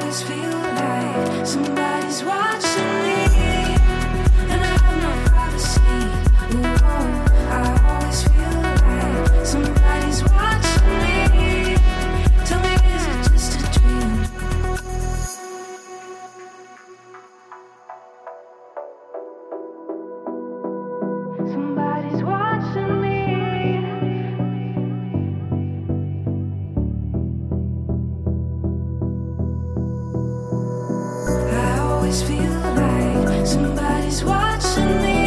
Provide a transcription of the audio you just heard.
always feel like somebody's watching me, and I have no privacy. Ooh, I always feel like somebody's watching me. Tell me, is it just a dream? Somebody's watching me. I always feel like somebody's watching me.